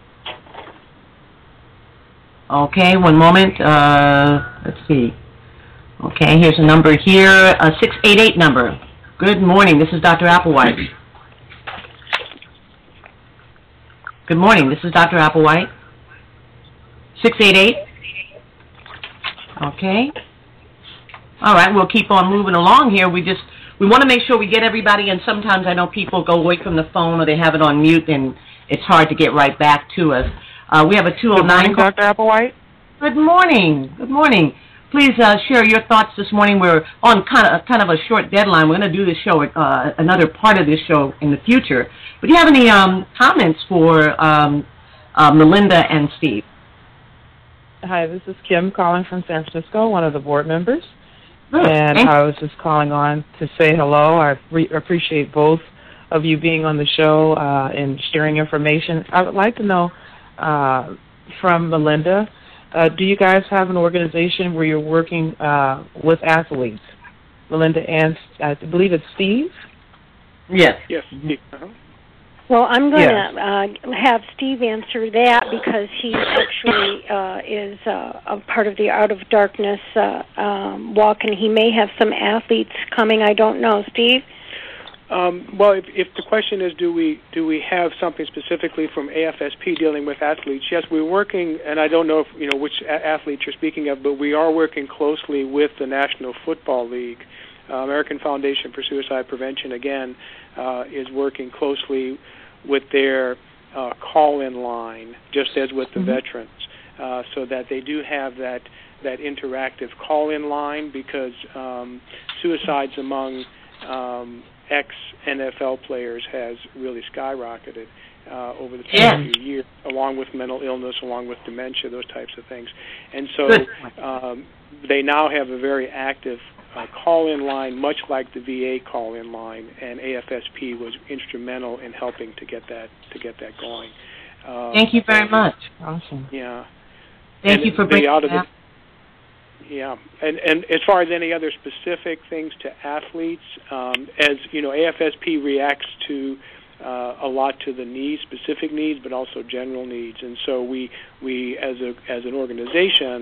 Okay, one moment. Let's see. Okay, here's a number here, a 688 number. Good morning, this is Dr. Applewhite. Good morning, this is Dr. Applewhite. 688? Okay. All right, we'll keep on moving along here. We want to make sure we get everybody, and sometimes I know people go away from the phone or they have it on mute, and it's hard to get right back to us. We have a 209. Good morning, Dr. Applewhite. Good morning. Good morning. Please share your thoughts this morning. We're on kind of a short deadline. We're going to do this show, another part of this show in the future. But do you have any comments for Melinda and Steve? Hi, this is Kim calling from San Francisco, one of the board members. Good. And I was just calling on to say hello. I appreciate both of you being on the show and sharing information. I would like to know from Melinda, do you guys have an organization where you're working with athletes? Melinda and I believe it's Steve? Yes. Yes. Uh-huh. Well, I'm going to have Steve answer that, because he actually is a part of the Out of Darkness walk, and he may have some athletes coming. I don't know. Steve? Well, if the question is, do we have something specifically from AFSP dealing with athletes? Yes, we're working, and I don't know if which athletes you're speaking of, but we are working closely with the National Football League. American Foundation for Suicide Prevention, again, is working closely with their call-in line, just as with the veterans, so that they do have that interactive call-in line, because suicides among ex-NFL players has really skyrocketed over the past few years, along with mental illness, along with dementia, those types of things. And so they now have a very active call-in line, much like the VA call-in line, and AFSP was instrumental in helping to get that going. Thank you very much. Awesome. Yeah. Thank you for bringing that. Yeah, and as far as any other specific things to athletes, as you know, AFSP reacts to a lot to the needs, specific needs, but also general needs, and so we as an organization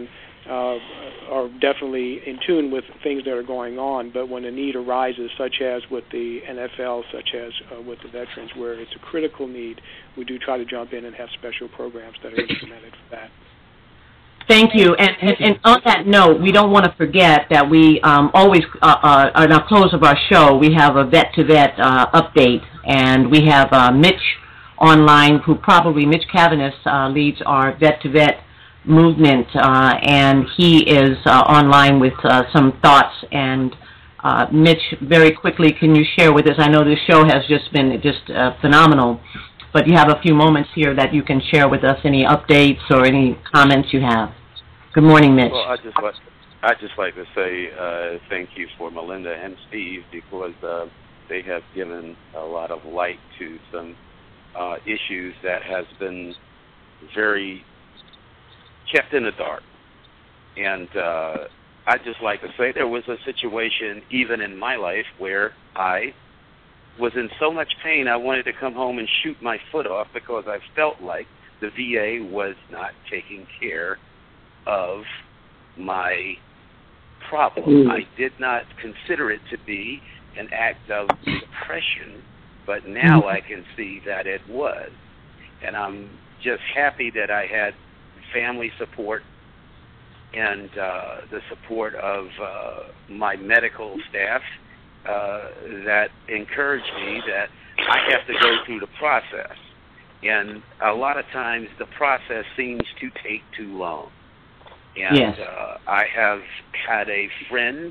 are definitely in tune with things that are going on. But when a need arises, such as with the NFL, such as with the veterans, where it's a critical need, we do try to jump in and have special programs that are implemented for that. Thank you. And on that note, we don't want to forget that we always, on our close of our show, we have a vet-to-vet update, and we have Mitch online, Mitch Cavanis leads our vet-to-vet movement, and he is online with some thoughts. And Mitch, very quickly, can you share with us? I know this show has been phenomenal, but you have a few moments here that you can share with us any updates or any comments you have. Good morning, Mitch. Well, I'd just like to say thank you for Melinda and Steve, because they have given a lot of light to some issues that has been very kept in the dark. And I'd just like to say there was a situation even in my life where I was in so much pain I wanted to come home and shoot my foot off, because I felt like the VA was not taking care of my problem. I did not consider it to be an act of depression, but now I can see that it was. And I'm just happy that I had family support and the support of my medical staff that encouraged me that I have to go through the process. And a lot of times the process seems to take too long. And yes. I have had a friend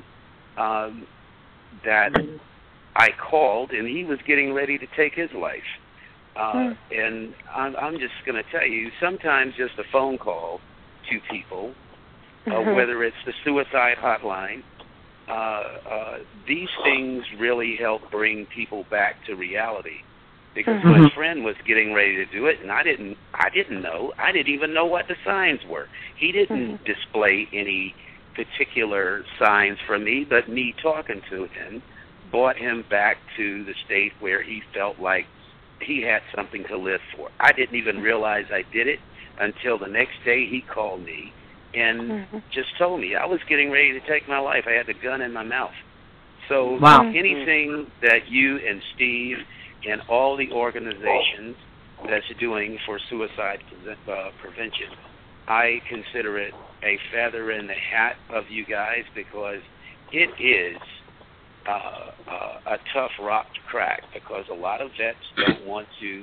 that I called, and he was getting ready to take his life. And I'm just going to tell you, sometimes just a phone call to people, whether it's the suicide hotline, these things really help bring people back to reality. Because my friend was getting ready to do it, and I didn't know. I didn't even know what the signs were. He didn't display any particular signs for me, but me talking to him brought him back to the state where he felt like he had something to live for. I didn't even realize I did it until the next day he called me and just told me I was getting ready to take my life. I had the gun in my mouth. So anything that you and Steve and all the organizations that's doing for suicide prevention, I consider it a feather in the hat of you guys, because it is a tough rock to crack, because a lot of vets don't want to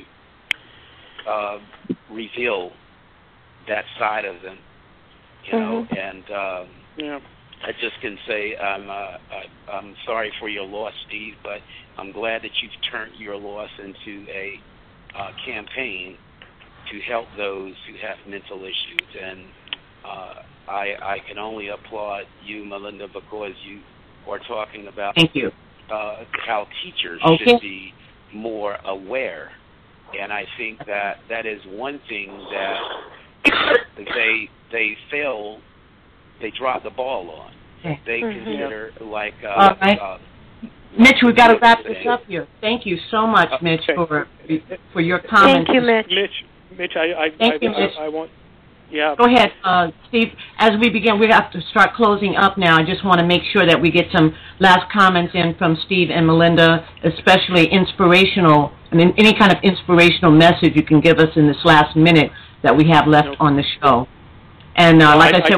reveal that side of them, you know, and I just can say I'm sorry for your loss, Steve, but I'm glad that you've turned your loss into a campaign to help those who have mental issues. And I can only applaud you, Melinda, because you are talking about how teachers should be more aware. And I think that that is one thing that they drop the ball on. They consider like Mitch, we've got to wrap this up here. Thank you so much, Mitch, for your comments. Thank you, Mitch. Mitch, I want. Yeah. Go ahead, Steve. As we begin, we have to start closing up now. I just want to make sure that we get some last comments in from Steve and Melinda, especially inspirational. I mean, any kind of inspirational message you can give us in this last minute that we have left on the show. And like I said.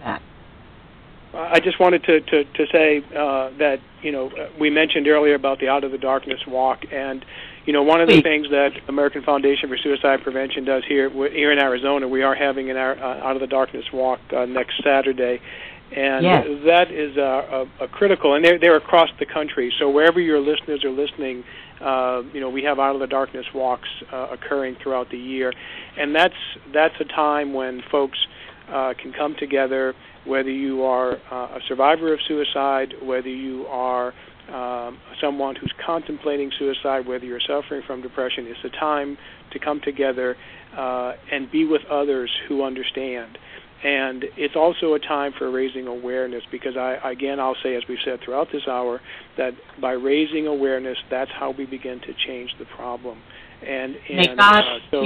I just wanted to say that, you know, we mentioned earlier about the Out of the Darkness Walk, and, you know, one of the things that American Foundation for Suicide Prevention does here in Arizona, we are having an Out of the Darkness Walk next Saturday, and that is a critical, and they're across the country, so wherever your listeners are listening, you know, we have Out of the Darkness Walks occurring throughout the year, and that's a time when folks can come together, whether you are a survivor of suicide, whether you are someone who's contemplating suicide, whether you're suffering from depression. It's a time to come together and be with others who understand. And it's also a time for raising awareness, because I'll say, as we've said throughout this hour, that by raising awareness, that's how we begin to change the problem.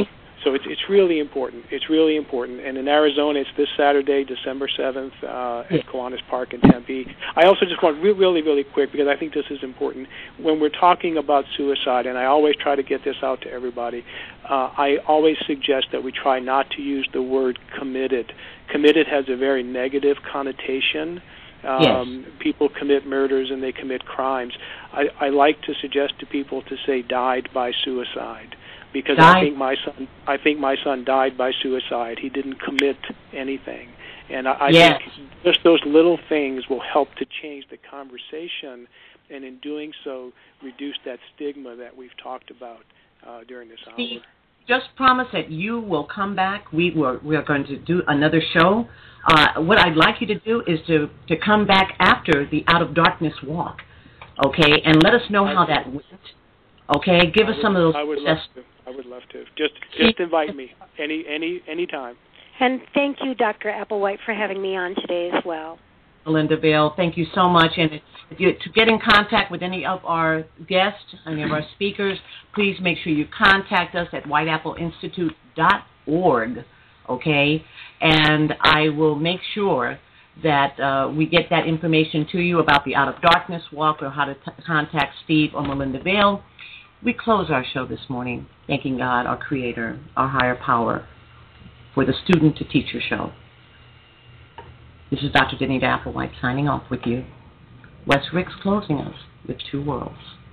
So it's really important. It's really important. And in Arizona, it's this Saturday, December 7th, at Kiwanis Park in Tempe. I also just want really, really quick, because I think this is important. When we're talking about suicide, and I always try to get this out to everybody, I always suggest that we try not to use the word committed. Committed has a very negative connotation. People commit murders and they commit crimes. I like to suggest to people to say died by suicide, because I think my son died by suicide. He didn't commit anything, and I think just those little things will help to change the conversation, and in doing so, reduce that stigma that we've talked about during this hour. Steve, just promise that you will come back. We are going to do another show. What I'd like you to do is to come back after the Out of Darkness walk, okay, and let us know how that went. Okay, give us some of those. I would love to. Just invite me any time. And thank you, Dr. Applewhite, for having me on today as well. Melinda Vale, thank you so much. And to get in contact with any of our guests, any of our speakers, please make sure you contact us at whiteappleinstitute.org, okay? And I will make sure that we get that information to you about the Out of Darkness walk, or how to contact Steve or Melinda Vale. We close our show this morning thanking God, our Creator, our higher power, for the Student to Teacher show. This is Dr. Denita Applewhite signing off with you. Wes Ricks closing us with Two Worlds.